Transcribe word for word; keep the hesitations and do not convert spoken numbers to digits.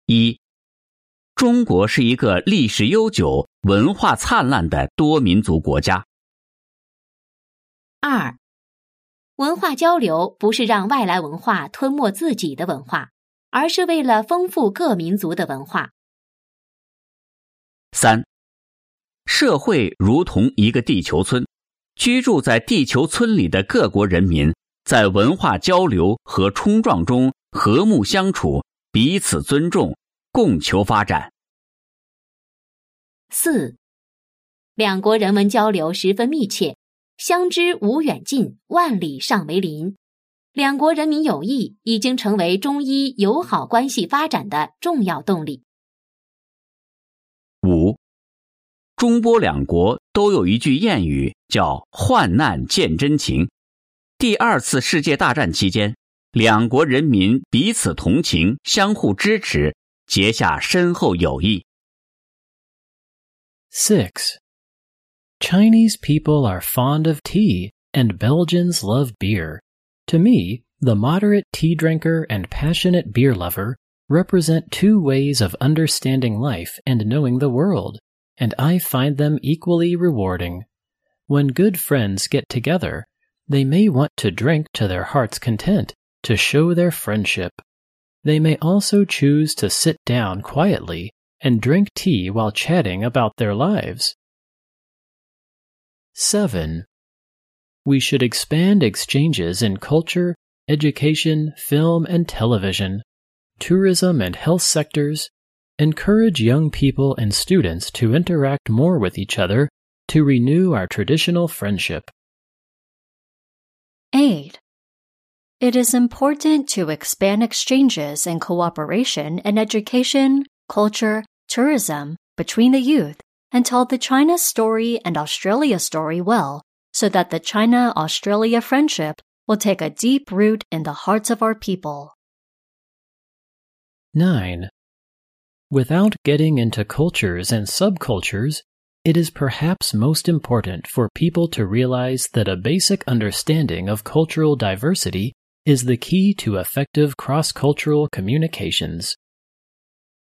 一、中国是一个历史悠久、文化灿烂的多民族国家。 二、文化交流不是让外来文化吞没自己的文化，而是为了丰富各民族的文化。 三、社会如同一个地球村，居住在地球村里的各国人民在文化交流和冲撞中和睦相处，彼此尊重，共求发展。 四、两国人文交流十分密切，相知无远近，万里尚为邻。两国人民友谊已经成为中伊友好关系发展的重要动力。 五、中波两国都有一句谚语叫患难见真情。第二次世界大战期间，两国人民彼此同情，相互支持，结下深厚友谊。 Six. Chinese people are fond of tea, and Belgians love beer. To me, the moderate tea drinker and passionate beer lover represent two ways of understanding life and knowing the world, and I find them equally rewarding. When good friends get together, they may want to drink to their heart's content to show their friendship. They may also choose to sit down quietly and drink tea while chatting about their lives. Seven. We should expand exchanges in culture, education, film and television, tourism and health sectors, encourage young people and students to interact more with each other to renew our traditional friendship. Eight. It is important to expand exchanges and cooperation in education, culture, tourism between the youth and tell the China story and Australia story well, so that the China-Australia friendship will take a deep root in the hearts of our people. Nine. Without getting into cultures and subcultures, it is perhaps most important for people to realize that a basic understanding of cultural diversity is the key to effective cross-cultural communications.